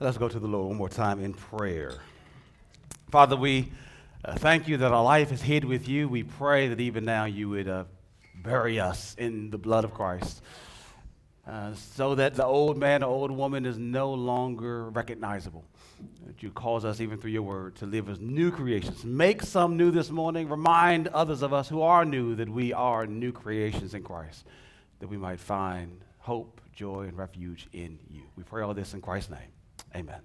Let's go to the Lord one more time in prayer. Father, we thank you that our life is hid with you. We pray that even now you would bury us in the blood of Christ so that the old man or old woman is no longer recognizable. That you cause us, even through your word, to live as new creations. Make some new this morning. Remind others of us who are new that we are new creations in Christ, that we might find hope, joy, and refuge in you. We pray all this in Christ's name. Amen.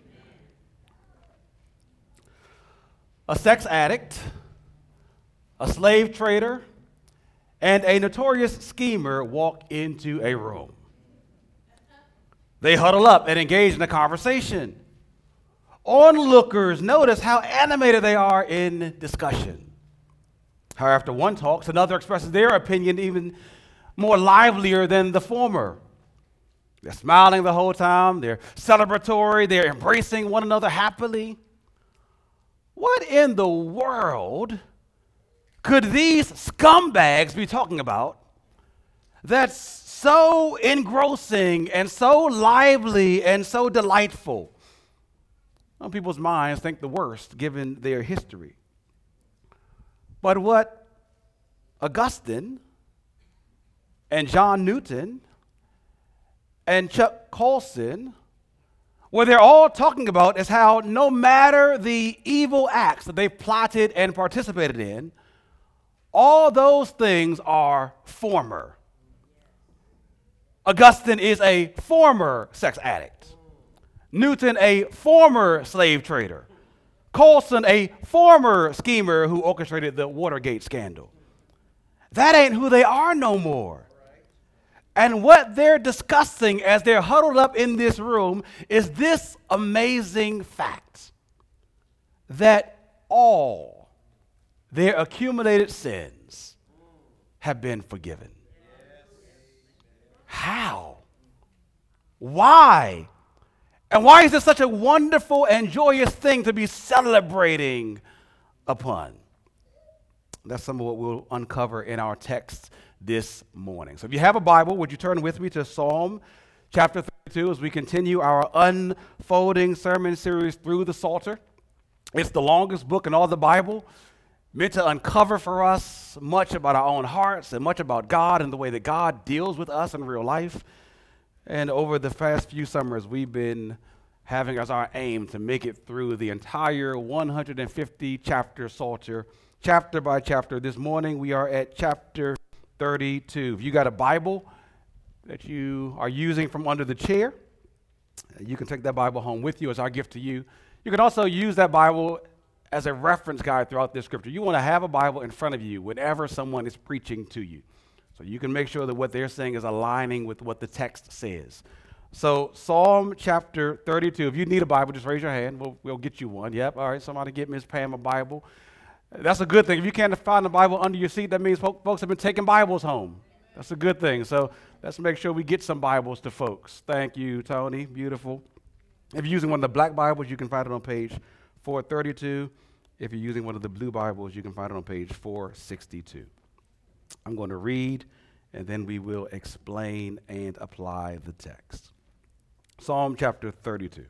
A sex addict, a slave trader, and a notorious schemer walk into a room. They huddle up and engage in a conversation. Onlookers notice how animated they are in discussion. How after one talks, another expresses their opinion even more livelier than the former. They're smiling the whole time. They're celebratory. They're embracing one another happily. What in the world could these scumbags be talking about that's so engrossing and so lively and so delightful? Some people's minds think the worst given their history. But what Augustine and John Newton and Chuck Colson, what they're all talking about is how no matter the evil acts that they've plotted and participated in, all those things are former. Augustine is a former sex addict. Newton, a former slave trader. Colson, a former schemer who orchestrated the Watergate scandal. That ain't who they are no more. And what they're discussing as they're huddled up in this room is this amazing fact that all their accumulated sins have been forgiven. How? Why? And why is this such a wonderful and joyous thing to be celebrating upon? That's some of what we'll uncover in our text this morning. So if you have a Bible, would you turn with me to Psalm chapter 32 as we continue our unfolding sermon series through the Psalter. It's the longest book in all the Bible, meant to uncover for us much about our own hearts and much about God and the way that God deals with us in real life. And over the past few summers, we've been having as our aim to make it through the entire 150-chapter Psalter, chapter by chapter. This morning, we are at chapter 32. If you got a Bible that you are using from under the chair, you can take that Bible home with you as our gift to you. You can also use that Bible as a reference guide throughout this scripture. You want to have a Bible in front of you whenever someone is preaching to you, so you can make sure that what they're saying is aligning with what the text says. So Psalm chapter 32, if you need a Bible, just raise your hand. We'll get you one. Yep, all right, somebody get Ms. Pam a Bible. That's a good thing. If you can't find a Bible under your seat, that means folks have been taking Bibles home. That's a good thing. So let's make sure we get some Bibles to folks. Thank you, Tony. Beautiful. If you're using one of the black Bibles, you can find it on page 432. If you're using one of the blue Bibles, you can find it on page 462. I'm going to read, and then we will explain and apply the text. Psalm chapter 32.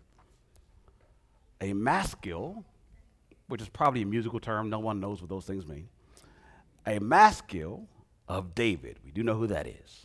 A maskil, which is probably a musical term. No one knows what those things mean. A maskil of David. We do know who that is.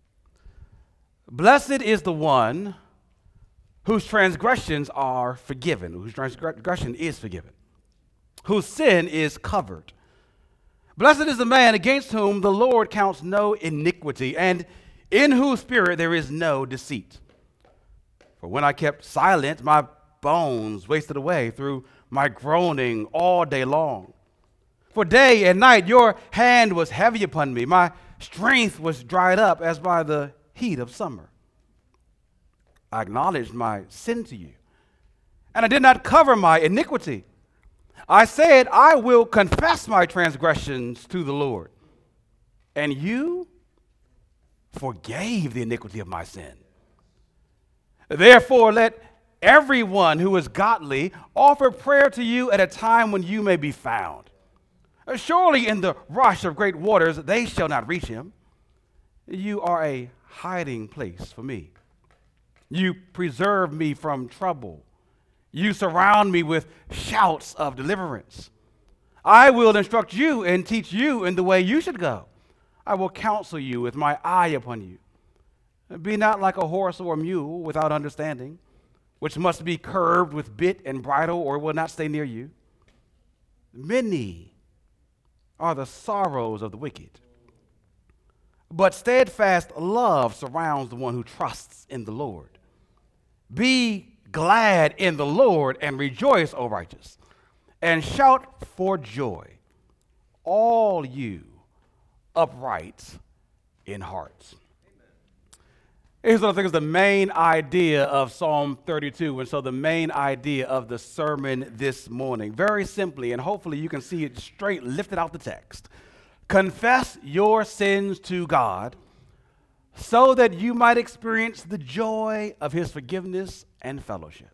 Blessed is the one whose transgressions are forgiven, whose transgression is forgiven, whose sin is covered. Blessed is the man against whom the Lord counts no iniquity, and in whose spirit there is no deceit. For when I kept silent, my bones wasted away through my groaning all day long. For day and night your hand was heavy upon me. My strength was dried up as by the heat of summer. I acknowledged my sin to you, and I did not cover my iniquity. I said, I will confess my transgressions to the Lord, and you forgave the iniquity of my sin. Therefore, let everyone who is godly offer prayer to you at a time when you may be found. Surely in the rush of great waters they shall not reach him. You are a hiding place for me. You preserve me from trouble. You surround me with shouts of deliverance. I will instruct you and teach you in the way you should go. I will counsel you with my eye upon you. Be not like a horse or a mule without understanding, which must be curbed with bit and bridle, or it will not stay near you. Many are the sorrows of the wicked, but steadfast love surrounds the one who trusts in the Lord. Be glad in the Lord and rejoice, O righteous, and shout for joy, all you upright in heart. Here's what I think is the main idea of Psalm 32, and so the main idea of the sermon this morning. Very simply, and hopefully you can see it straight lifted out the text. Confess your sins to God so that you might experience the joy of his forgiveness and fellowship.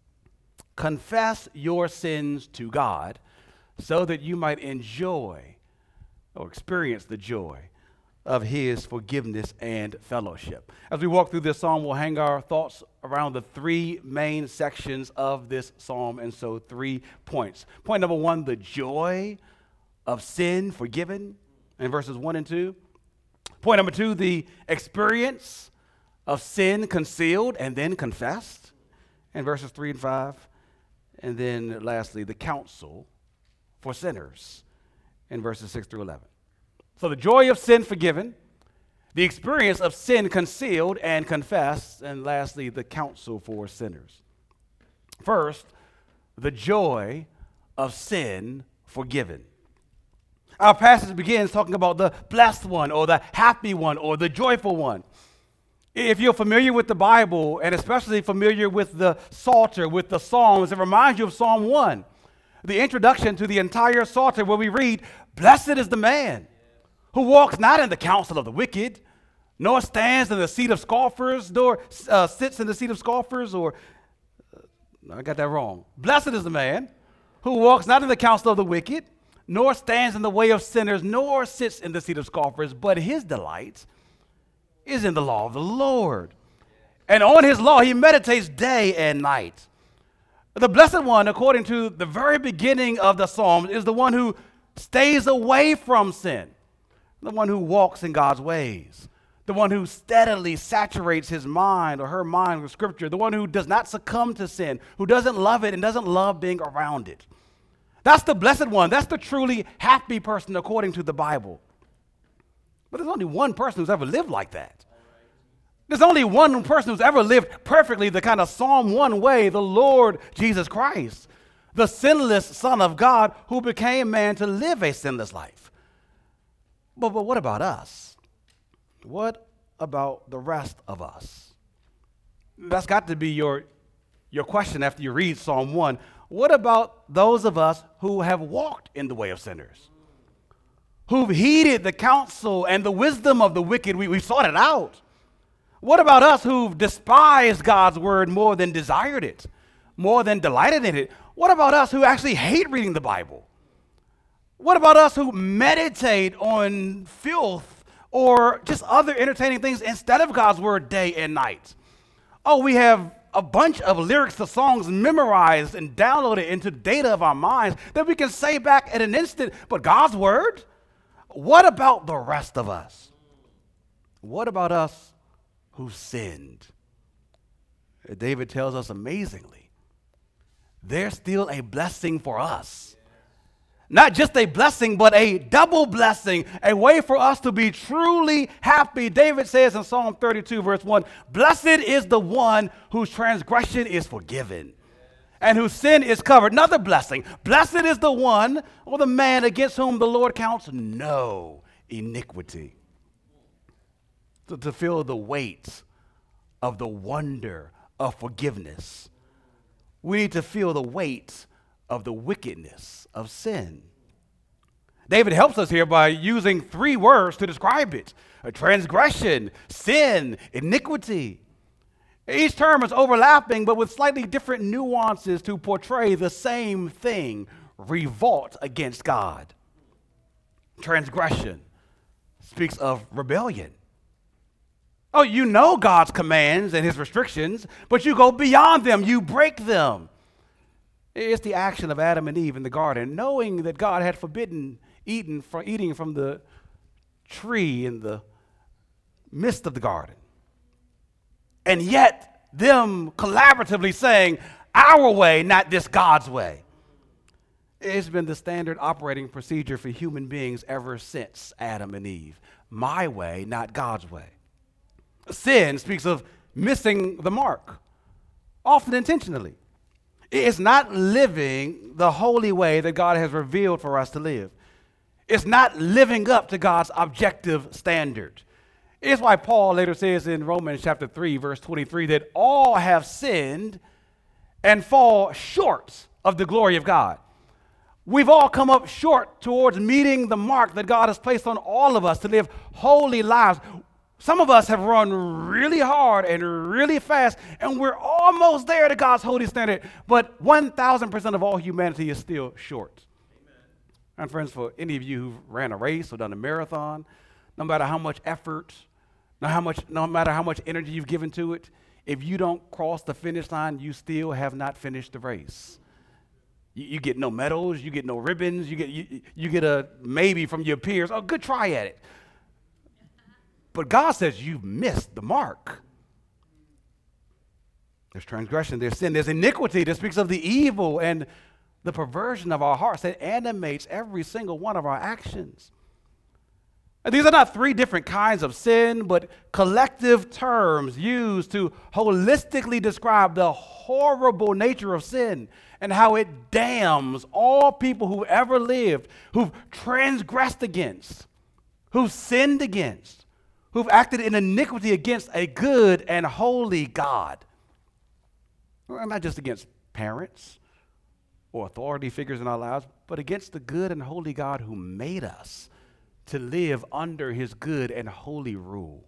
Confess your sins to God so that you might enjoy or experience the joy of his forgiveness and fellowship. As we walk through this psalm, we'll hang our thoughts around the three main sections of this psalm, and so 3 points. Point number 1, the joy of sin forgiven in verses 1 and 2. Point number 2, the experience of sin concealed and then confessed in verses 3 and 5. And then lastly, the counsel for sinners in verses 6 through 11. So the joy of sin forgiven, the experience of sin concealed and confessed, and lastly, the counsel for sinners. First, the joy of sin forgiven. Our passage begins talking about the blessed one or the happy one or the joyful one. If you're familiar with the Bible, and especially familiar with the Psalter, with the Psalms, it reminds you of Psalm 1, the introduction to the entire Psalter, where we read, "Blessed is the man who walks not in the counsel of the wicked, nor stands in the seat of scoffers, nor sits in the seat of scoffers," or, I got that wrong. "Blessed is the man who walks not in the counsel of the wicked, nor stands in the way of sinners, nor sits in the seat of scoffers, but his delight is in the law of the Lord. And on his law he meditates day and night." The blessed one, according to the very beginning of the Psalms, is the one who stays away from sin, the one who walks in God's ways, the one who steadily saturates his mind or her mind with Scripture, the one who does not succumb to sin, who doesn't love it and doesn't love being around it. That's the blessed one. That's the truly happy person according to the Bible. But there's only one person who's ever lived like that. There's only one person who's ever lived perfectly the kind of Psalm 1 way, the Lord Jesus Christ, the sinless Son of God who became man to live a sinless life. But what about us? What about the rest of us? That's got to be your question after you read Psalm 1. What about those of us who have walked in the way of sinners? Who've heeded the counsel and the wisdom of the wicked? We've sought it out. What about us who've despised God's word more than desired it, more than delighted in it? What about us who actually hate reading the Bible? What about us who meditate on filth or just other entertaining things instead of God's word day and night? Oh, we have a bunch of lyrics to songs memorized and downloaded into the data of our minds that we can say back at an instant, but God's word? What about the rest of us? What about us who sinned? David tells us amazingly, there's still a blessing for us. Not just a blessing, but a double blessing, a way for us to be truly happy. David says in Psalm 32, verse 1, "Blessed is the one whose transgression is forgiven and whose sin is covered." Another blessing. Blessed is the one or the man against whom the Lord counts no iniquity. To feel the weight of the wonder of forgiveness, we need to feel the weight of the wickedness of sin. David helps us here by using 3 words to describe it: a transgression, sin, iniquity. Each term is overlapping, but with slightly different nuances to portray the same thing: revolt against God. Transgression speaks of rebellion. Oh, you know God's commands and his restrictions, but you go beyond them. You break them. It's the action of Adam and Eve in the garden, knowing that God had forbidden eating from the tree in the midst of the garden. And yet, them collaboratively saying, our way, not this God's way. It's been the standard operating procedure for human beings ever since Adam and Eve. My way, not God's way. Sin speaks of missing the mark, often intentionally. It's not living the holy way that God has revealed for us to live. It's not living up to God's objective standard. It's why Paul later says in Romans chapter 3, verse 23, that all have sinned and fall short of the glory of God. We've all come up short towards meeting the mark that God has placed on all of us to live holy lives. Some of us have run really hard and really fast, and we're almost there to God's holy standard, but 1,000% of all humanity is still short. Amen. And friends, for any of you who've ran a race or done a marathon, no matter how much effort, no matter how much energy you've given to it, if you don't cross the finish line, you still have not finished the race. You get no medals, you get no ribbons, you get a maybe from your peers. Oh, good try at it. But God says you've missed the mark. There's transgression, there's sin, there's iniquity that speaks of the evil and the perversion of our hearts that animates every single one of our actions. And these are not three different kinds of sin, but collective terms used to holistically describe the horrible nature of sin and how it damns all people who ever lived, who've transgressed against, who've sinned against, who've acted in iniquity against a good and holy God. Well, not just against parents or authority figures in our lives, but against the good and holy God who made us to live under his good and holy rule.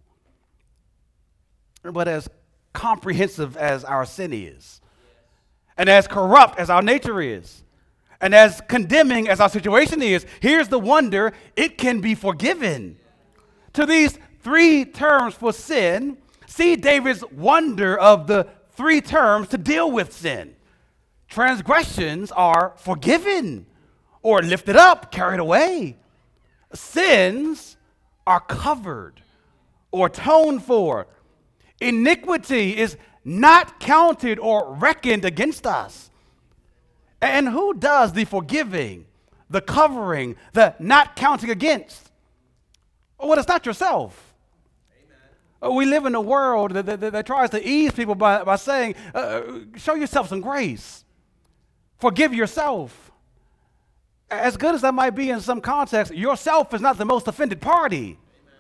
But as comprehensive as our sin is, and as corrupt as our nature is, and as condemning as our situation is, here's the wonder: it can be forgiven. To these three terms for sin, see David's wonder of the three terms to deal with sin. Transgressions are forgiven or lifted up, carried away. Sins are covered or atoned for. Iniquity is not counted or reckoned against us. And who does the forgiving, the covering, the not counting against? Well, it's not yourself. We live in a world that tries to ease people by saying, show yourself some grace. Forgive yourself. As good as that might be in some context, yourself is not the most offended party.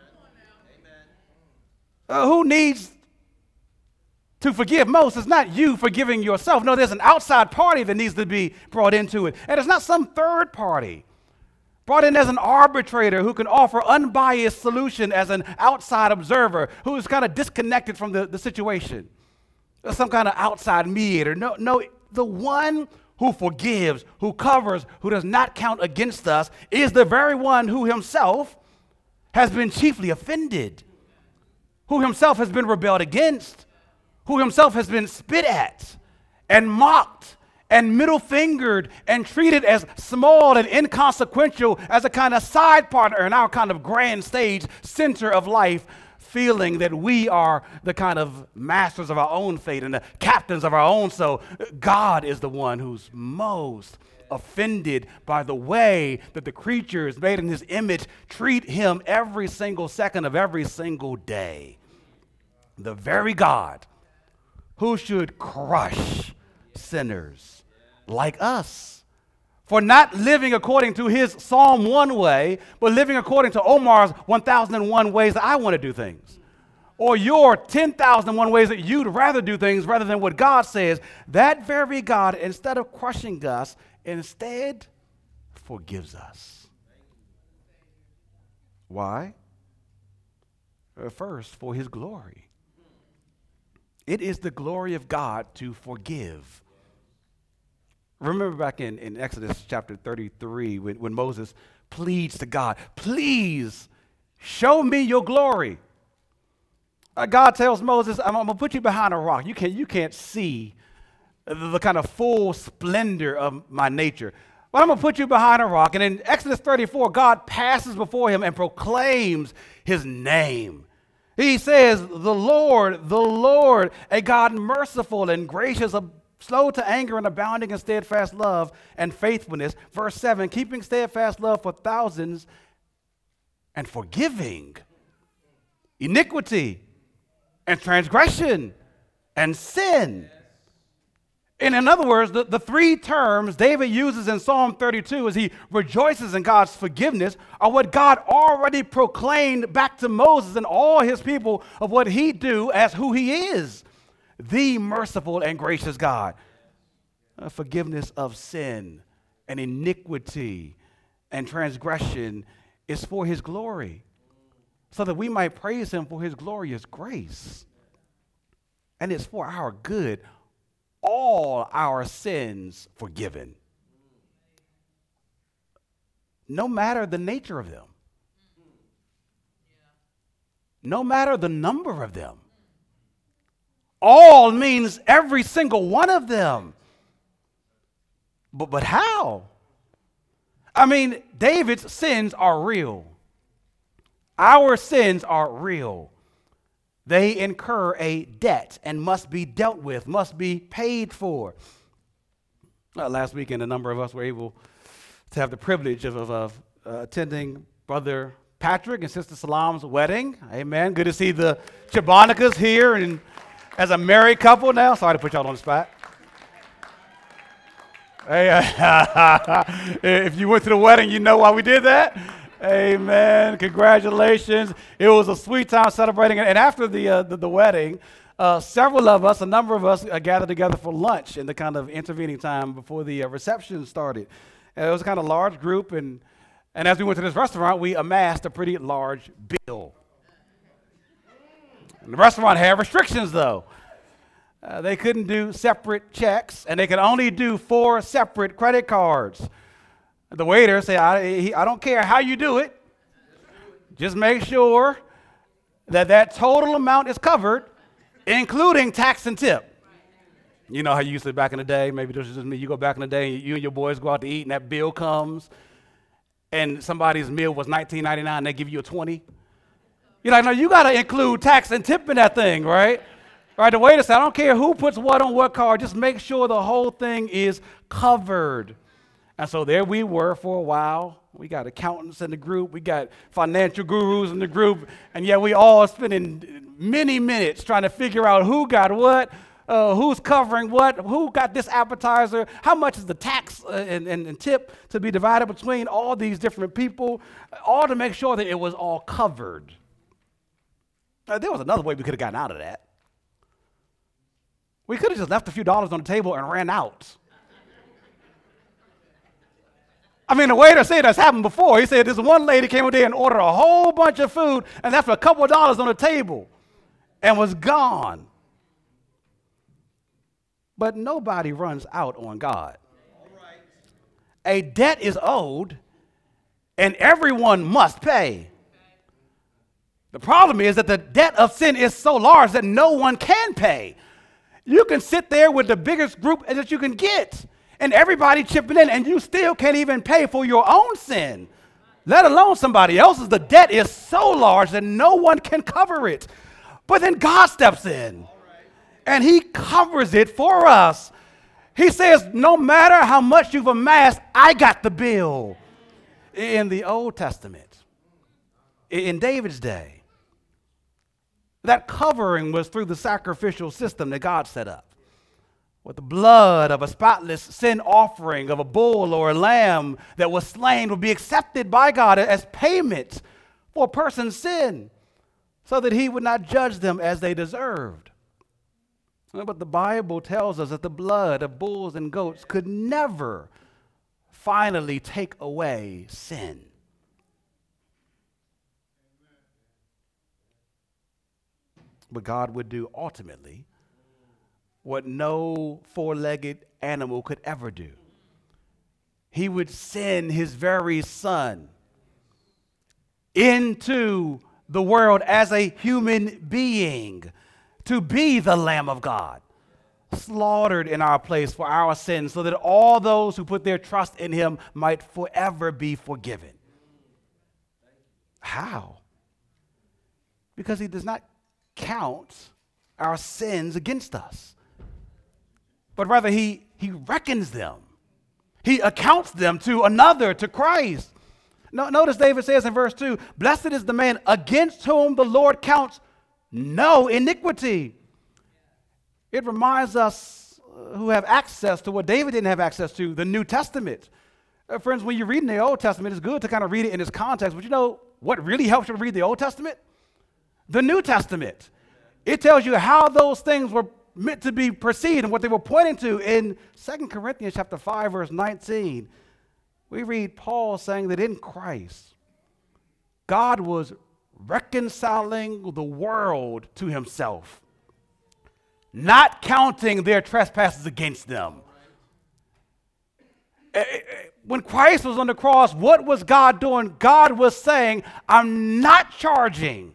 Who needs to forgive most? It's not you forgiving yourself. No, there's an outside party that needs to be brought into it. And it's not some third party brought in as an arbitrator who can offer unbiased solution as an outside observer who is kind of disconnected from the situation. Some kind of outside mediator. No, the one who forgives, who covers, who does not count against us is the very one who himself has been chiefly offended, who himself has been rebelled against, who himself has been spit at and mocked and middle-fingered and treated as small and inconsequential as a kind of side partner in our kind of grand stage center of life, feeling that we are the kind of masters of our own fate and the captains of our own soul. God is the one who's most offended by the way that the creatures made in his image treat him every single second of every single day. The very God who should crush sinners like us for not living according to his Psalm 1 way, but living according to Omar's 1001 ways that I want to do things, or your 10,001 ways that you'd rather do things rather than what God says. That very God, instead of crushing us, instead forgives us. Why? First, for his glory. It is the glory of God to forgive. Remember back in Exodus chapter 33 when Moses pleads to God, please show me your glory. God tells Moses, I'm going to put you behind a rock. You can't see the kind of full splendor of my nature. But I'm going to put you behind a rock. And in Exodus 34, God passes before him and proclaims his name. He says, the Lord, a God merciful and gracious, slow to anger and abounding in steadfast love and faithfulness. Verse 7, keeping steadfast love for thousands and forgiving iniquity and transgression and sin. And in other words, the three terms David uses in Psalm 32 as he rejoices in God's forgiveness are what God already proclaimed back to Moses and all his people of what he do as who he is, the merciful and gracious God. Forgiveness of sin and iniquity and transgression is for his glory, so that we might praise him for his glorious grace. And it's for our good, all our sins forgiven, no matter the nature of them, no matter the number of them. All means every single one of them. But how? I mean, David's sins are real. Our sins are real. They incur a debt and must be dealt with, must be paid for. Last weekend, a number of us were able to have the privilege of attending Brother Patrick and Sister Salam's wedding. Amen. Good to see the Chabonicas here and as a married couple now. Sorry to put y'all on the spot. Hey, if you went to the wedding, you know why we did that. Amen. Congratulations. It was a sweet time celebrating it. And after the wedding, several of us, a number of us gathered together for lunch in the kind of intervening time before the reception started. And it was a kind of large group. And as we went to this restaurant, we amassed a pretty large bill. And the restaurant had restrictions, though. They couldn't do separate checks, and they could only do 4 separate credit cards. The waiter said, I don't care how you do it. Just make sure that total amount is covered, including tax and tip. You know how you used to back in the day, maybe this is just me, you go back in the day, and you and your boys go out to eat, and that bill comes, and somebody's meal was $19.99, they give you a $20. You're like, no, you got to include tax and tip in that thing, right? Right, the waiter said, I don't care who puts what on what card, just make sure the whole thing is covered. And so there we were for a while. We got accountants in the group, we got financial gurus in the group, and yet we all spending many minutes trying to figure out who got what, who's covering what, who got this appetizer, how much is the tax and tip to be divided between all these different people, all to make sure that it was all covered. There was another way we could have gotten out of that. We could have just left a few dollars on the table and ran out. I mean, the waiter said that's happened before. He said this one lady came over there and ordered a whole bunch of food and left a couple of dollars on the table and was gone. But nobody runs out on God. A debt is owed and everyone must pay. The problem is that the debt of sin is so large that no one can pay. You can sit there with the biggest group that you can get, and everybody chipping in, and you still can't even pay for your own sin, let alone somebody else's. The debt is so large that no one can cover it. But then God steps in, and he covers it for us. He says, no matter how much you've amassed, I got the bill. In the Old Testament, in David's day, that covering was through the sacrificial system that God set up. With the blood of a spotless sin offering of a bull or a lamb that was slain would be accepted by God as payment for a person's sin so that he would not judge them as they deserved. But the Bible tells us that the blood of bulls and goats could never finally take away sin. But God would do ultimately what no four-legged animal could ever do. He would send his very son into the world as a human being to be the Lamb of God, slaughtered in our place for our sins, so that all those who put their trust in him might forever be forgiven. How? Because he does not count our sins against us, but rather he reckons them. He accounts them to another, to Christ. Notice David says in verse 2, blessed is the man against whom the Lord counts no iniquity. It reminds us who have access to what David didn't have access to, the New Testament. Friends, when you read in the Old Testament, it's good to kind of read it in its context, but you know what really helps you to read the Old Testament? The New Testament. It tells you how those things were meant to be perceived and what they were pointing to. In 2 Corinthians chapter 5, verse 19, we read Paul saying that in Christ, God was reconciling the world to himself, not counting their trespasses against them. When Christ was on the cross, what was God doing? God was saying, I'm not charging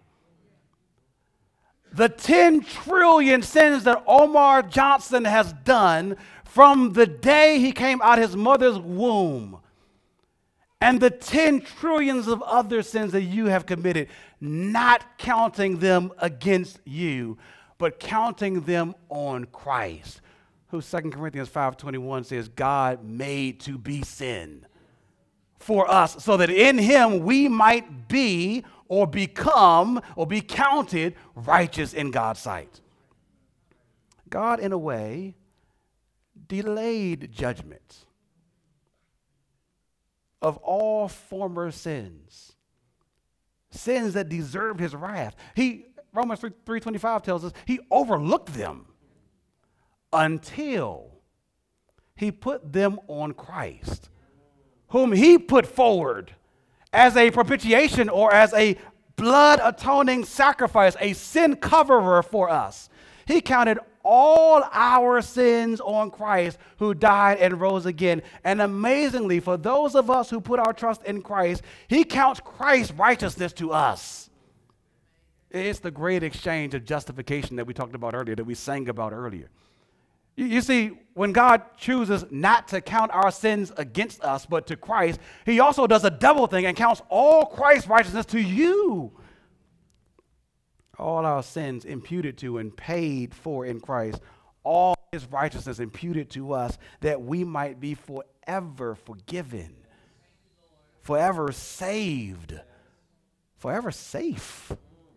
the 10 trillion sins that Omar Johnson has done from the day he came out his mother's womb, and the 10 trillions of other sins that you have committed, not counting them against you, but counting them on Christ, who 2 Corinthians 5:21 says, God made to be sin for us, so that in him we might be or become or be counted righteous in God's sight. God, in a way, delayed judgment of all former sins that deserved his wrath. Romans 3:25 tells us he overlooked them until he put them on Christ, whom he put forward as a propitiation or as a blood atoning sacrifice, a sin coverer for us. He counted all our sins on Christ, who died and rose again. And amazingly, for those of us who put our trust in Christ, he counts Christ's righteousness to us. It's the great exchange of justification that we talked about earlier, that we sang about earlier. You see, when God chooses not to count our sins against us, but to Christ, he also does a double thing and counts all Christ's righteousness to you. All our sins imputed to and paid for in Christ, all his righteousness imputed to us, that we might be forever forgiven, forever saved, forever safe.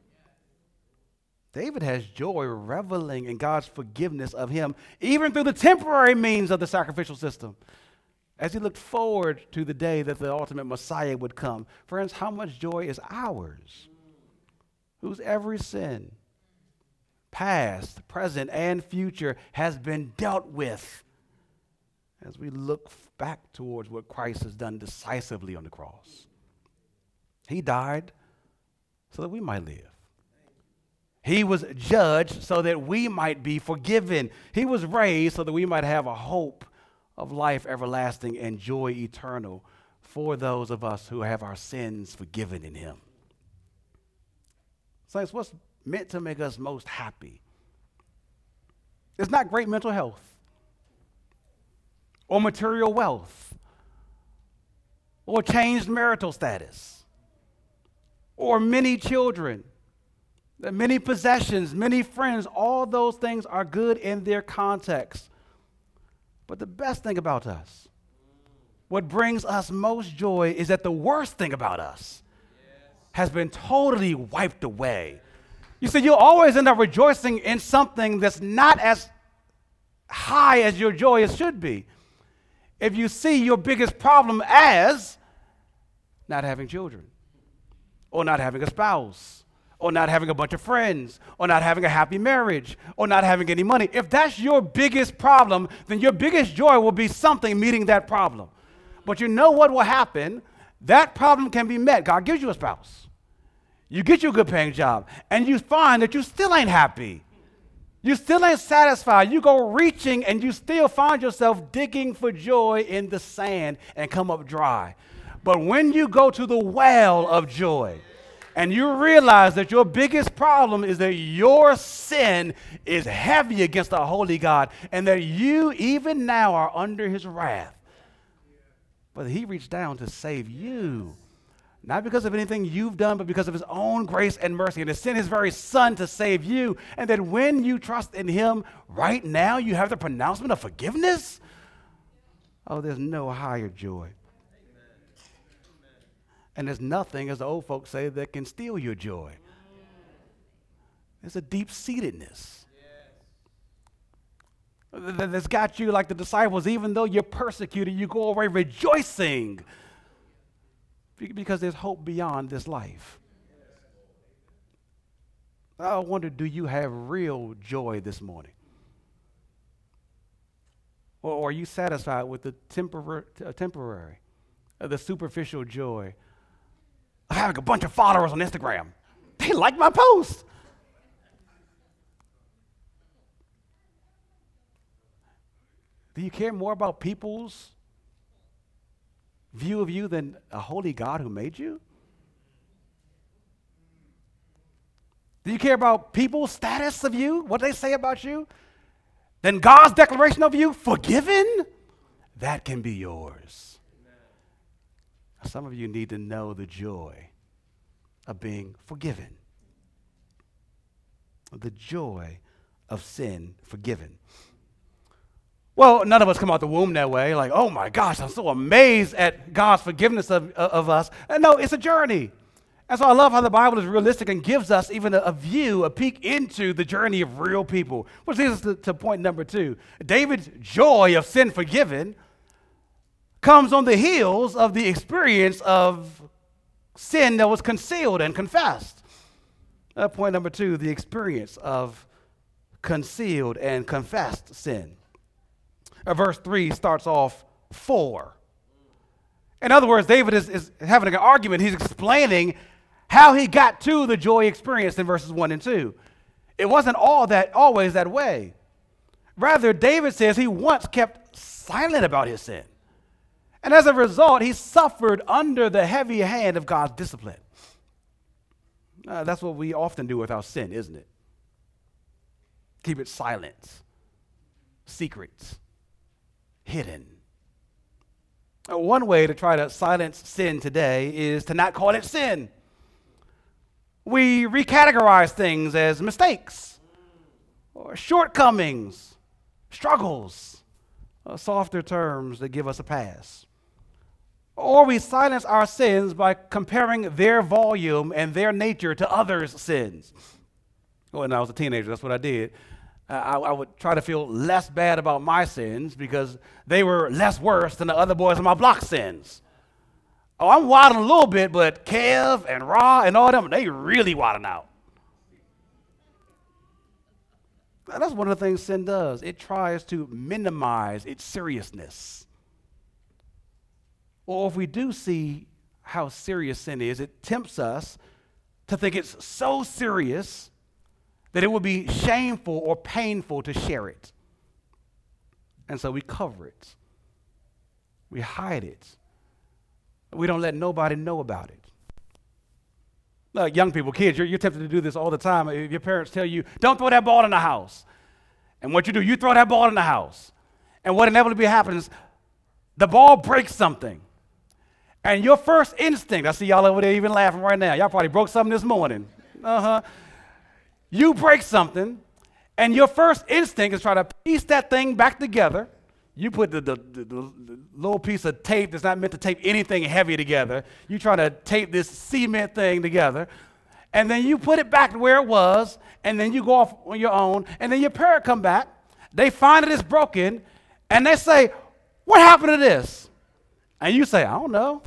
David has joy reveling in God's forgiveness of him, even through the temporary means of the sacrificial system, as he looked forward to the day that the ultimate Messiah would come. Friends, how much joy is ours, whose every sin, past, present, and future, has been dealt with, as we look back towards what Christ has done decisively on the cross. He died so that we might live. He was judged so that we might be forgiven. He was raised so that we might have a hope of life everlasting and joy eternal for those of us who have our sins forgiven in him. Saints, what's meant to make us most happy? It's not great mental health or material wealth or changed marital status or many children, many possessions, many friends. All those things are good in their context. But the best thing about us, what brings us most joy, is that the worst thing about us has been totally wiped away. You see, you'll always end up rejoicing in something that's not as high as your joy should be. If you see your biggest problem as not having children, or not having a spouse, or not having a bunch of friends, or not having a happy marriage, or not having any money. If that's your biggest problem, then your biggest joy will be something meeting that problem. But you know what will happen? That problem can be met. God gives you a spouse. You get you a good paying job, and you find that you still ain't happy. You still ain't satisfied. You go reaching, and you still find yourself digging for joy in the sand and come up dry. But when you go to the well of joy, and you realize that your biggest problem is that your sin is heavy against the holy God, and that you even now are under his wrath. But he reached down to save you. Not because of anything you've done, but because of his own grace and mercy. And to send his very son to save you. And that when you trust in him right now, you have the pronouncement of forgiveness. Oh, there's no higher joy. And there's nothing, as the old folks say, that can steal your joy. There's a deep-seatedness that's got you like the disciples. Even though you're persecuted, you go away rejoicing because there's hope beyond this life. I wonder, do you have real joy this morning? Or are you satisfied with the temporary, the superficial joy? I have a bunch of followers on Instagram. They like my post. Do you care more about people's view of you than a holy God who made you? Do you care about people's status of you, what they say about you? Then God's declaration of you, forgiven, that can be yours. Some of you need to know the joy of being forgiven. The joy of sin forgiven. Well, none of us come out the womb that way, like, oh my gosh, I'm so amazed at God's forgiveness of us. And no, it's a journey. And so I love how the Bible is realistic and gives us even a view, a peek into the journey of real people. Which leads us to point number 2. David's joy of sin forgiven comes on the heels of the experience of sin that was concealed and confessed. Point number 2, the experience of concealed and confessed sin. Verse 3 starts off 4. In other words, David is having an argument. He's explaining how he got to the joy experienced in verses 1 and 2. It wasn't always that way. Rather, David says he once kept silent about his sin. And as a result, he suffered under the heavy hand of God's discipline. That's what we often do with our sin, isn't it? Keep it silent, secret, hidden. One way to try to silence sin today is to not call it sin. We recategorize things as mistakes or shortcomings, struggles, softer terms that give us a pass. Or we silence our sins by comparing their volume and their nature to others' sins. When I was a teenager, that's what I did. I would try to feel less bad about my sins because they were less worse than the other boys in my block sins. Oh, I'm wilding a little bit, but Kev and Ra and all them, they really wilding out. That's one of the things sin does. It tries to minimize its seriousness. Or if we do see how serious sin is, it tempts us to think it's so serious that it would be shameful or painful to share it. And so we cover it. We hide it. We don't let nobody know about it. Like young people, kids, you're tempted to do this all the time. If your parents tell you, don't throw that ball in the house. And what you do, you throw that ball in the house. And what inevitably happens, the ball breaks something. And your first instinct, I see y'all over there even laughing right now. Y'all probably broke something this morning. You break something, and your first instinct is try to piece that thing back together. You put the little piece of tape that's not meant to tape anything heavy together. You try to tape this cement thing together, and then you put it back to where it was, and then you go off on your own, and then your parent come back. They find it is broken, and they say, what happened to this? And you say, I don't know.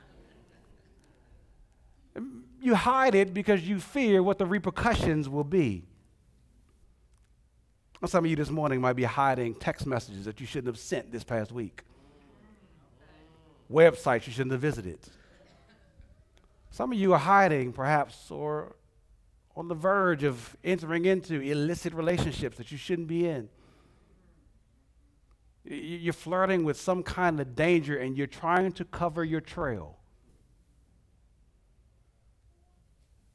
You hide it because you fear what the repercussions will be. Some of you this morning might be hiding text messages that you shouldn't have sent this past week. Websites you shouldn't have visited. Some of you are hiding, perhaps, or on the verge of entering into illicit relationships that you shouldn't be in. You're flirting with some kind of danger, and you're trying to cover your trail.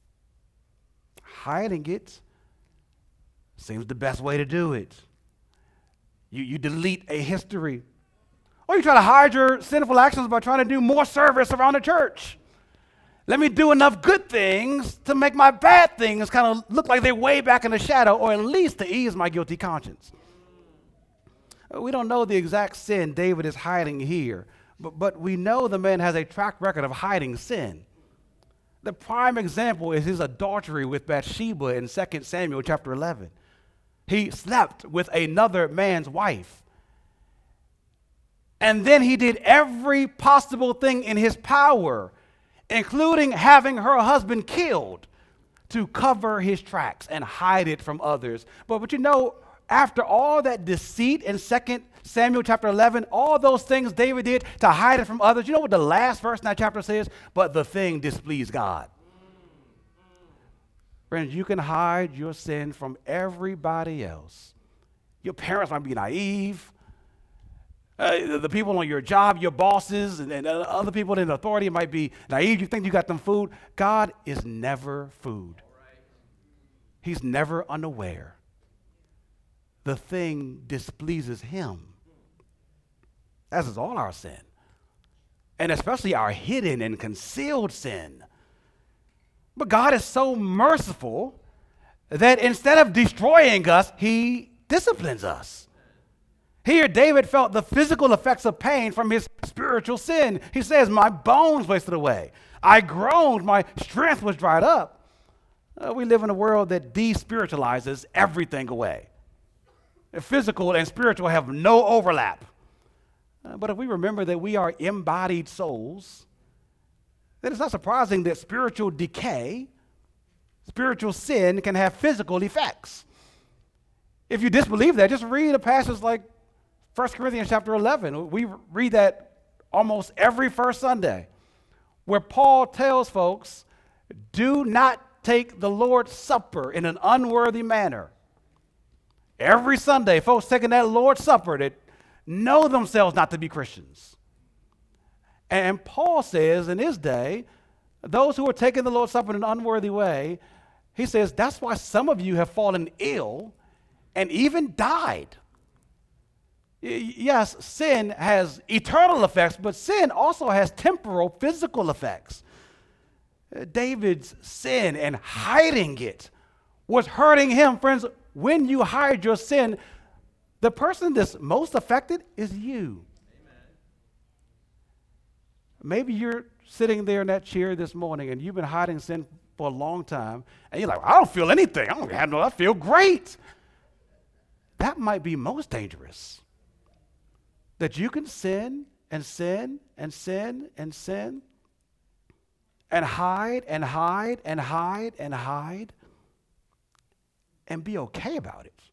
hiding it seems the best way to do it. You delete a history. Or you try to hide your sinful actions by trying to do more service around the church. Let me do enough good things to make my bad things kind of look like they're way back in the shadow, or at least to ease my guilty conscience. We don't know the exact sin David is hiding here, but we know the man has a track record of hiding sin. The prime example is his adultery with Bathsheba in 2 Samuel chapter 11. He slept with another man's wife. And then he did every possible thing in his power, including having her husband killed, to cover his tracks and hide it from others. But you know, after all that deceit in 2 Samuel chapter 11, all those things David did to hide it from others, you know what the last verse in that chapter says? But the thing displeased God. Friends, you can hide your sin from everybody else. Your parents might be naive. The people on your job, your bosses, and other people in authority might be naive. You think you got them fooled. God is never fooled. He's never unaware. The thing displeases him, as is all our sin, and especially our hidden and concealed sin. But God is so merciful that instead of destroying us, he disciplines us. Here, David felt the physical effects of pain from his spiritual sin. He says, my bones wasted away. I groaned, my strength was dried up. We live in a world that despiritualizes everything away. Physical and spiritual have no overlap. But if we remember that we are embodied souls, then it's not surprising that spiritual decay, spiritual sin can have physical effects. If you disbelieve that, just read a passage like 1 Corinthians chapter 11. We read that almost every first Sunday, where Paul tells folks, do not take the Lord's Supper in an unworthy manner. Every Sunday, folks taking that Lord's Supper that know themselves not to be Christians. And Paul says in his day, those who are taking the Lord's Supper in an unworthy way, he says, that's why some of you have fallen ill and even died. Yes, sin has eternal effects, but sin also has temporal, physical effects. David's sin and hiding it was hurting him. Friends, when you hide your sin, the person that's most affected is you. Maybe you're sitting there in that chair this morning and you've been hiding sin for a long time, and you're like, I don't feel anything. I feel great. That might be most dangerous. That you can sin and sin and sin and sin and hide and hide and hide and hide and be okay about it.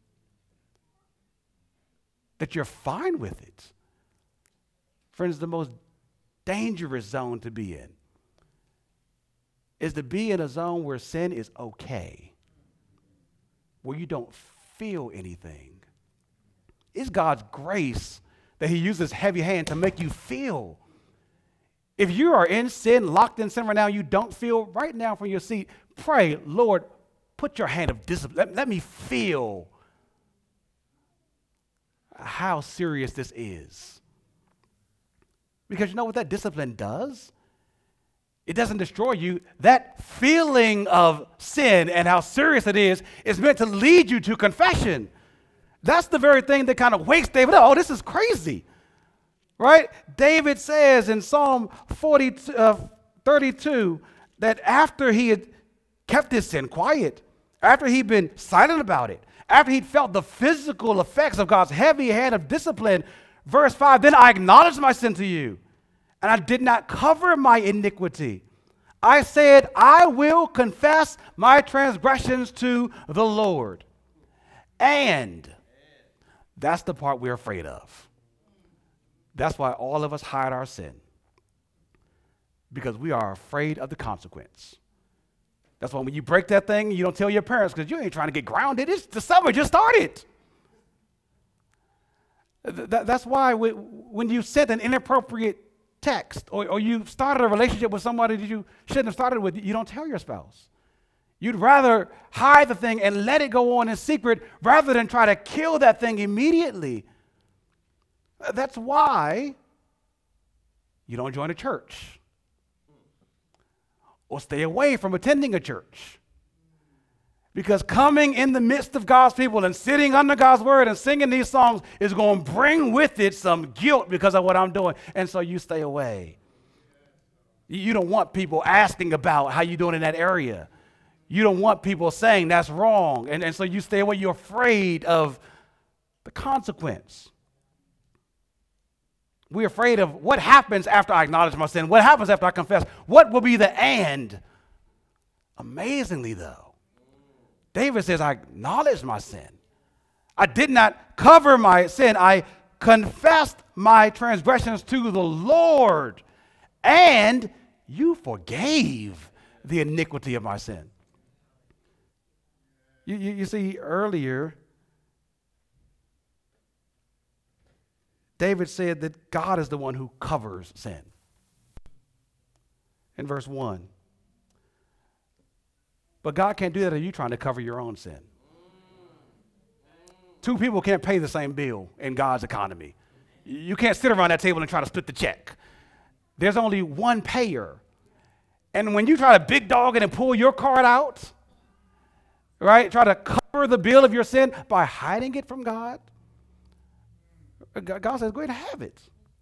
That you're fine with it. Friends, the most dangerous zone to be in is to be in a zone where sin is okay, where you don't feel anything. It's God's grace that he uses heavy hand to make you feel. If you are in sin, locked in sin right now, you don't feel, right now from your seat, pray, Lord, put your hand of discipline. Let me feel how serious this is. Because you know what that discipline does? It doesn't destroy you. That feeling of sin and how serious it is meant to lead you to confession. That's the very thing that kind of wakes David up. Oh, this is crazy, right? David says in Psalm 32 that after he had kept his sin quiet, after he'd been silent about it, after he'd felt the physical effects of God's heavy hand of discipline, verse 5, then I acknowledged my sin to you, and I did not cover my iniquity. I said, I will confess my transgressions to the Lord. And that's the part we're afraid of. That's why all of us hide our sin, because we are afraid of the consequence. That's why when you break that thing, you don't tell your parents because you ain't trying to get grounded. The summer just started. That's why when you sent an inappropriate text or you started a relationship with somebody that you shouldn't have started with, you don't tell your spouse. You'd rather hide the thing and let it go on in secret rather than try to kill that thing immediately. That's why you don't join a church or stay away from attending a church. Because coming in the midst of God's people and sitting under God's word and singing these songs is going to bring with it some guilt because of what I'm doing. And so you stay away. You don't want people asking about how you're doing in that area. You don't want people saying that's wrong. And so you stay away. You're afraid of the consequence. We're afraid of what happens after I acknowledge my sin. What happens after I confess? What will be the and? Amazingly, though, David says, I acknowledged my sin. I did not cover my sin. I confessed my transgressions to the Lord, and you forgave the iniquity of my sin. You see, earlier, David said that God is the one who covers sin. In verse 1. But God can't do that if you're trying to cover your own sin. Two people can't pay the same bill in God's economy. You can't sit around that table and try to split the check. There's only one payer. And when you try to big dog it and pull your card out, right, try to cover the bill of your sin by hiding it from God, God says, go ahead and have it.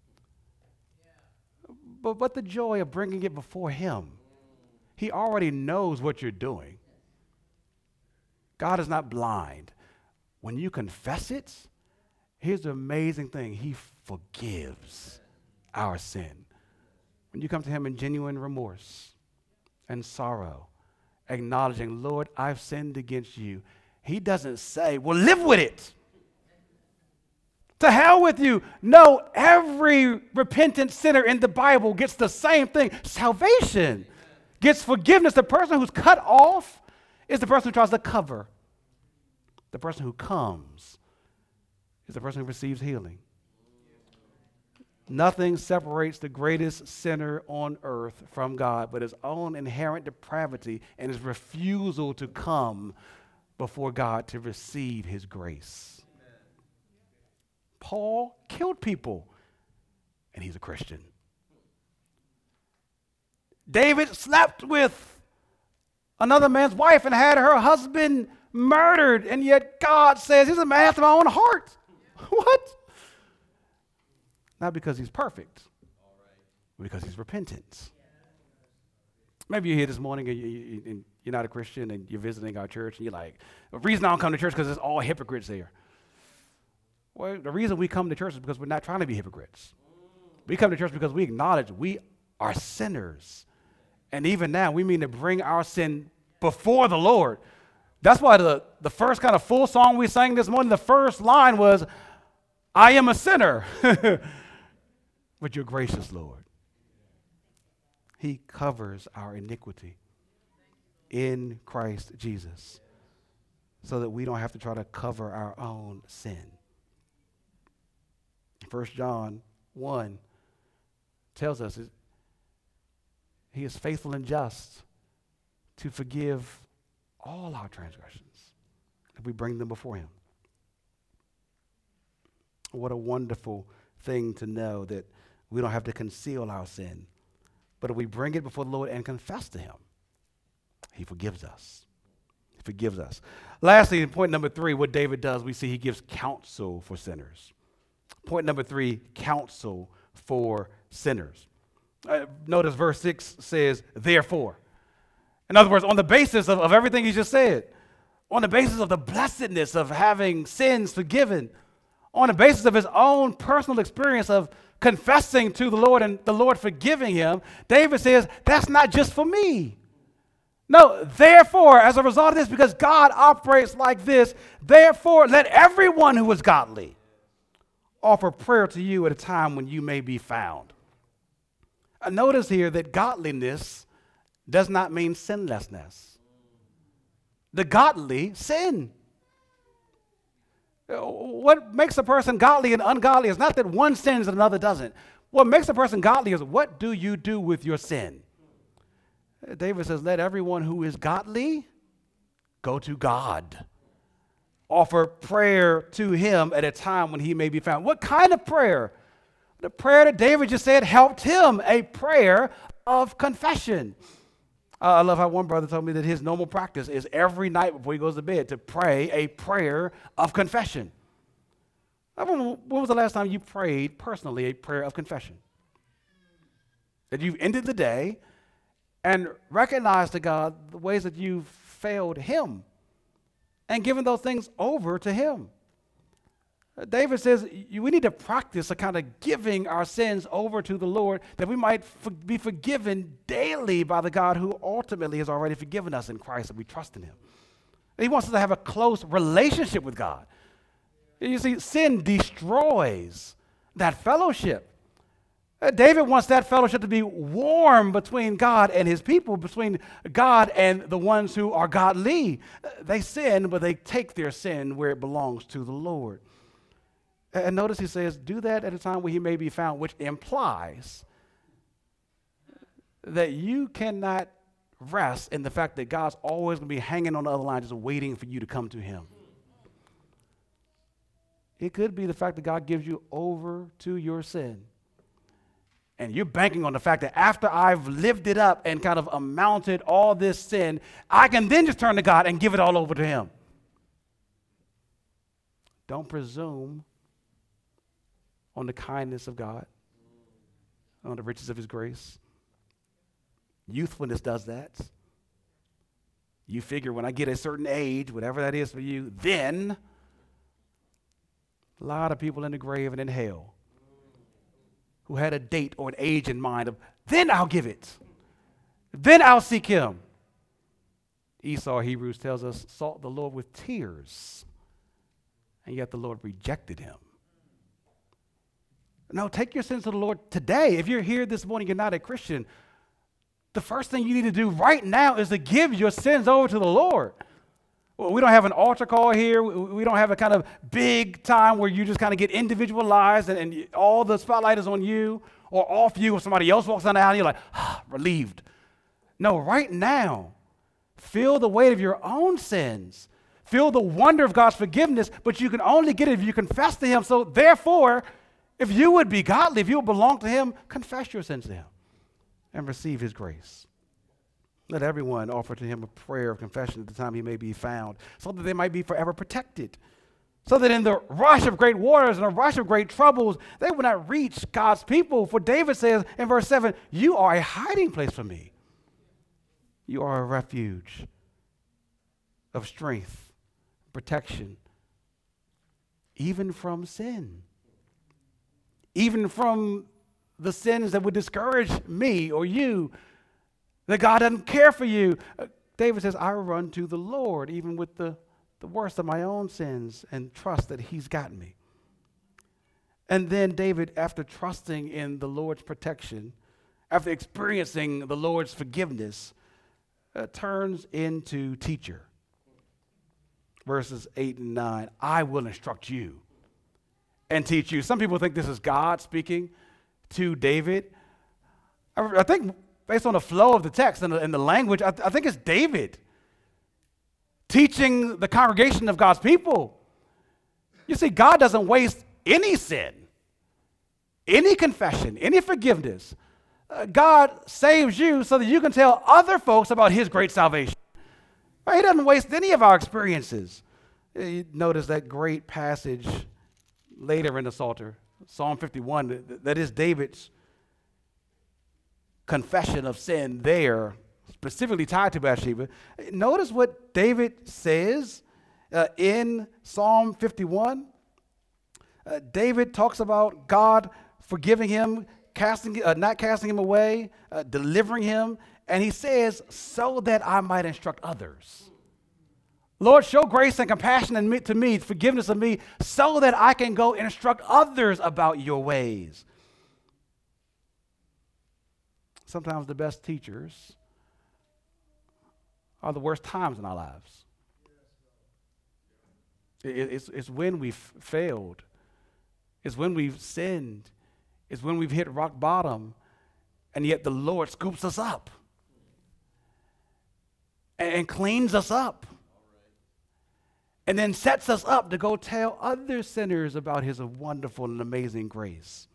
But the joy of bringing it before him. He already knows what you're doing. God is not blind. When you confess it, here's the amazing thing. He forgives our sin. When you come to him in genuine remorse and sorrow, acknowledging, Lord, I've sinned against you, he doesn't say, well, live with it. To hell with you. No, every repentant sinner in the Bible gets the same thing. Salvation gets forgiveness. The person who's cut off is the person who tries to cover. The person who comes is the person who receives healing. Nothing separates the greatest sinner on earth from God but his own inherent depravity and his refusal to come before God to receive his grace. Paul killed people, and he's a Christian. David slept with another man's wife and had her husband murdered, and yet God says he's a man after my own heart. What? Not because he's perfect, because he's repentant. Maybe you're here this morning and you're not a Christian and you're visiting our church and you're like, the reason I don't come to church is because there's all hypocrites here. Well, the reason we come to church is because we're not trying to be hypocrites. We come to church because we acknowledge we are sinners. And even now, we mean to bring our sin before the Lord. That's why the first kind of full song we sang this morning, the first line was, I am a sinner, but you're gracious, Lord. He covers our iniquity in Christ Jesus so that we don't have to try to cover our own sin. 1 John 1 tells us he is faithful and just to forgive all our transgressions if we bring them before him. What a wonderful thing to know that we don't have to conceal our sin, but if we bring it before the Lord and confess to him, he forgives us. He forgives us. Lastly, in point number 3, what David does, we see he gives counsel for sinners. Point number 3, counsel for sinners. Notice verse 6 says, therefore. In other words, on the basis of everything he just said, on the basis of the blessedness of having sins forgiven, on the basis of his own personal experience of confessing to the Lord and the Lord forgiving him, David says, that's not just for me. No, therefore, as a result of this, because God operates like this, therefore, let everyone who is godly offer prayer to you at a time when you may be found. Notice here that godliness does not mean sinlessness. The godly sin. What makes a person godly and ungodly is not that one sins and another doesn't. What makes a person godly is what do you do with your sin? David says, let everyone who is godly go to God. Offer prayer to him at a time when he may be found. What kind of prayer? The prayer that David just said helped him, a prayer of confession. I love how one brother told me that his normal practice is every night before he goes to bed to pray a prayer of confession. When was the last time you prayed personally a prayer of confession? That you've ended the day and recognized to God the ways that you've failed him and given those things over to him. David says we need to practice a kind of giving our sins over to the Lord that we might be forgiven daily by the God who ultimately has already forgiven us in Christ, and we trust in him. He wants us to have a close relationship with God. You see, sin destroys that fellowship. David wants that fellowship to be warm between God and his people, between God and the ones who are godly. They sin, but they take their sin where it belongs to the Lord. And notice he says, do that at a time where he may be found, which implies that you cannot rest in the fact that God's always going to be hanging on the other line, just waiting for you to come to him. It could be the fact that God gives you over to your sin. And you're banking on the fact that after I've lived it up and kind of amounted all this sin, I can then just turn to God and give it all over to him. Don't presume on the kindness of God, on the riches of his grace. Youthfulness does that. You figure when I get a certain age, whatever that is for you, then a lot of people in the grave and in hell who had a date or an age in mind of, then I'll give it. Then I'll seek him. Esau, Hebrews tells us, sought the Lord with tears, and yet the Lord rejected him. No, take your sins to the Lord today. If you're here this morning, you're not a Christian, the first thing you need to do right now is to give your sins over to the Lord. Well, we don't have an altar call here. We don't have a kind of big time where you just kind of get individualized and all the spotlight is on you or off you, or somebody else walks down the aisle and you're like, relieved. No, right now, feel the weight of your own sins. Feel the wonder of God's forgiveness, but you can only get it if you confess to him. So therefore, if you would be godly, if you would belong to him, confess your sins to him and receive his grace. Let everyone offer to him a prayer of confession at the time he may be found, so that they might be forever protected. So that in the rush of great waters and the rush of great troubles, they will not reach God's people. For David says in verse 7, you are a hiding place for me. You are a refuge of strength, protection, even from sin. Even from the sins that would discourage me or you, that God doesn't care for you. David says, I run to the Lord, even with the worst of my own sins, and trust that he's got me. And then David, after trusting in the Lord's protection, after experiencing the Lord's forgiveness, turns into teacher. Verses 8 and 9, I will instruct you and teach you. Some people think this is God speaking to David. I think based on the flow of the text and the language, I think it's David teaching the congregation of God's people. You see, God doesn't waste any sin, any confession, any forgiveness. God saves you so that you can tell other folks about his great salvation. He doesn't waste any of our experiences. You notice that great passage later in the Psalter, Psalm 51, that is David's confession of sin there, specifically tied to Bathsheba. Notice what David says in Psalm 51. David talks about God forgiving him, not casting him away, delivering him, and he says, so that I might instruct others. Lord, show grace and compassion to me, forgiveness of me, so that I can go instruct others about your ways. Sometimes the best teachers are the worst times in our lives. It's when we've failed. It's when we've sinned. It's when we've hit rock bottom, and yet the Lord scoops us up and cleans us up and then sets us up to go tell other sinners about his wonderful and amazing grace.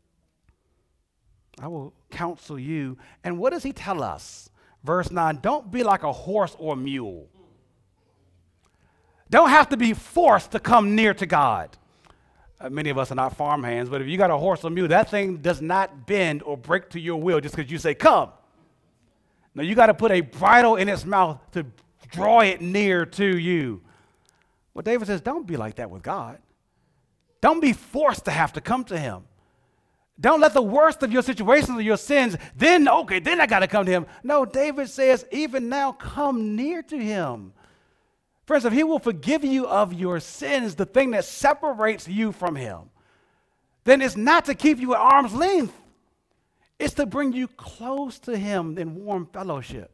I will counsel you. And what does he tell us? Verse 9, don't be like a horse or a mule. Don't have to be forced to come near to God. Many of us are not farmhands, but if you got a horse or mule, that thing does not bend or break to your will just because you say, come. Now, you got to put a bridle in its mouth to draw it near to you. Well, David says, don't be like that with God. Don't be forced to have to come to him. Don't let the worst of your situations or your sins, then I got to come to him. No, David says, even now, come near to him. Friends, if he will forgive you of your sins, the thing that separates you from him, then it's not to keep you at arm's length. It's to bring you close to him in warm fellowship.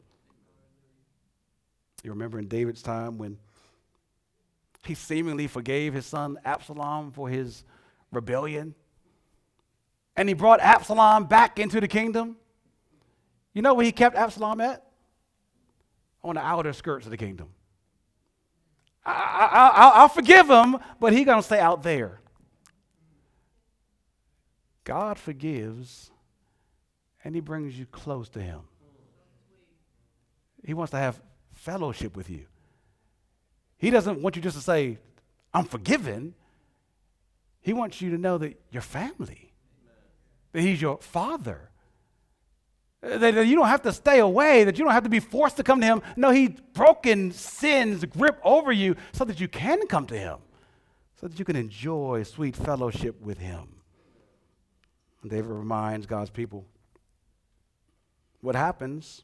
You remember in David's time when he seemingly forgave his son Absalom for his rebellion? And he brought Absalom back into the kingdom. You know where he kept Absalom at? On the outer skirts of the kingdom. I'll forgive him, but he's going to stay out there. God forgives, and he brings you close to him. He wants to have fellowship with you. He doesn't want you just to say, I'm forgiven. He wants you to know that you're family. That he's your father. That you don't have to stay away, that you don't have to be forced to come to him. No, he's broken sin's grip over you so that you can come to him, so that you can enjoy sweet fellowship with him. And David reminds God's people what happens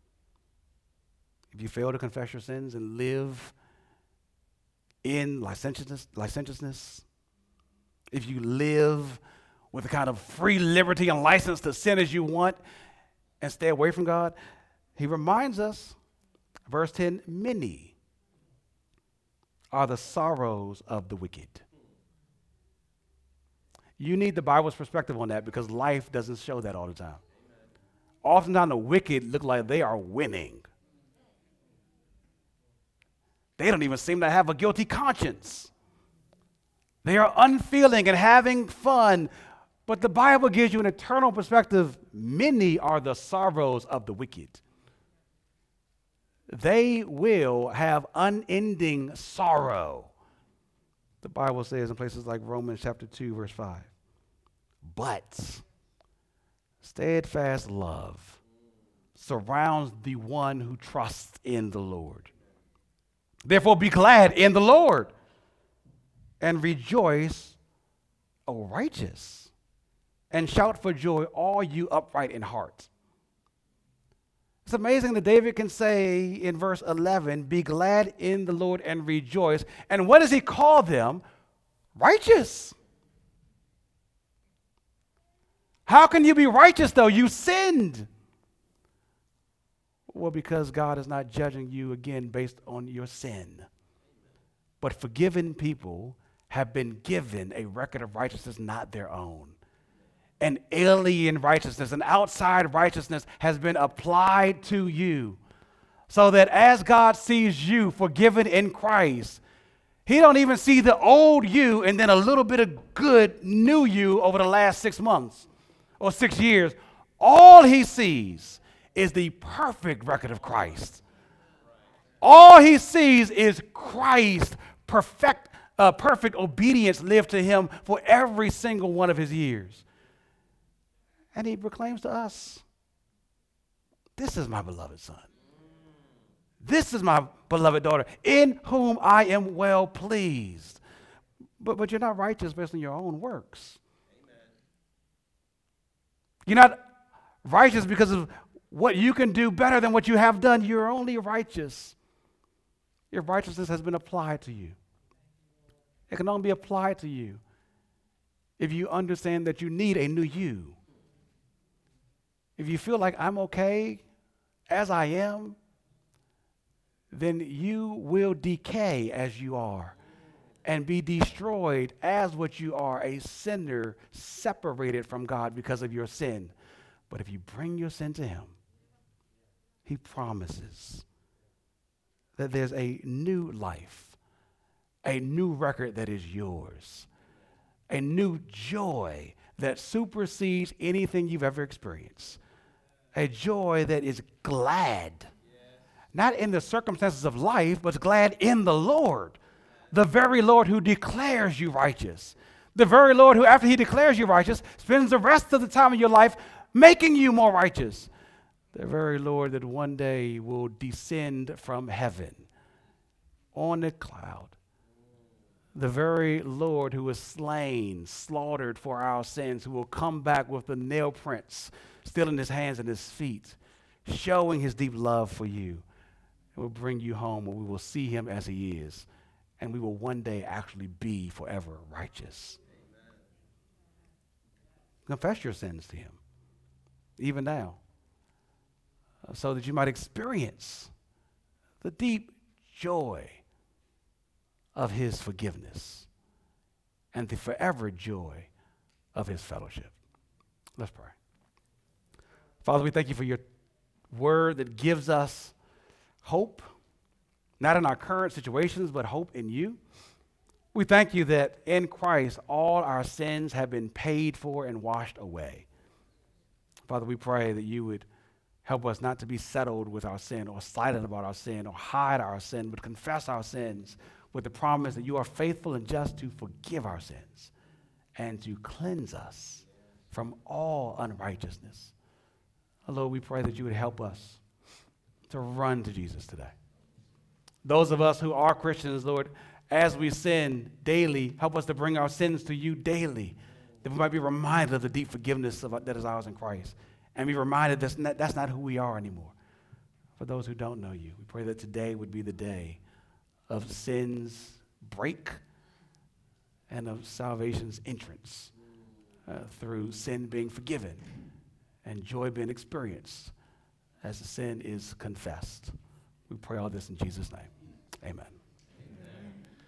if you fail to confess your sins and live in licentiousness, if you live with a kind of free liberty and license to sin as you want and stay away from God. He reminds us, verse 10, many are the sorrows of the wicked. You need the Bible's perspective on that because life doesn't show that all the time. Oftentimes the wicked look like they are winning. They don't even seem to have a guilty conscience. They are unfeeling and having fun. But the Bible gives you an eternal perspective. Many are the sorrows of the wicked. They will have unending sorrow. The Bible says in places like Romans chapter 2, verse 5. But steadfast love surrounds the one who trusts in the Lord. Therefore be glad in the Lord and rejoice, O righteous. And shout for joy, all you upright in heart. It's amazing that David can say in verse 11, be glad in the Lord and rejoice. And what does he call them? Righteous. How can you be righteous though? You sinned. Well, because God is not judging you again based on your sin. But forgiven people have been given a record of righteousness not their own. An alien righteousness, an outside righteousness has been applied to you so that as God sees you forgiven in Christ, he don't even see the old you and then a little bit of good new you over the last 6 months or 6 years. All he sees is the perfect record of Christ. All he sees is Christ, perfect obedience lived to him for every single one of his years. And he proclaims to us, this is my beloved son. This is my beloved daughter, in whom I am well pleased. But you're not righteous based on your own works. Amen. You're not righteous because of what you can do better than what you have done. You're only righteous. Your righteousness has been applied to you. It can only be applied to you if you understand that you need a new you. If you feel like I'm okay as I am, then you will decay as you are and be destroyed as what you are, a sinner separated from God because of your sin. But if you bring your sin to him, he promises that there's a new life a new record that is yours, a new joy that supersedes anything you've ever experienced, a joy that is glad, not in the circumstances of life, but glad in the Lord, the very Lord who declares you righteous, the very Lord who, after he declares you righteous, spends the rest of the time of your life making you more righteous, the very Lord that one day will descend from heaven on a cloud, the very Lord who was slain, slaughtered for our sins, who will come back with the nail prints still in his hands and his feet, showing his deep love for you, and will bring you home where we will see him as he is, and we will one day actually be forever righteous. Amen. Confess your sins to him, even now, so that you might experience the deep joy of his forgiveness and the forever joy of his fellowship. Let's pray. Father, we thank you for your word that gives us hope, not in our current situations, but hope in you. We thank you that in Christ, all our sins have been paid for and washed away. Father, we pray that you would help us not to be settled with our sin or silent about our sin or hide our sin, but confess our sins with the promise that you are faithful and just to forgive our sins and to cleanse us from all unrighteousness. Lord, we pray that you would help us to run to Jesus today. Those of us who are Christians, Lord, as we sin daily, help us to bring our sins to you daily, that we might be reminded of the deep forgiveness that is ours in Christ, and be reminded that's not who we are anymore. For those who don't know you, we pray that today would be the day of sin's break and of salvation's entrance through sin being forgiven and joy being experienced as the sin is confessed. We pray all this in Jesus' name. Amen.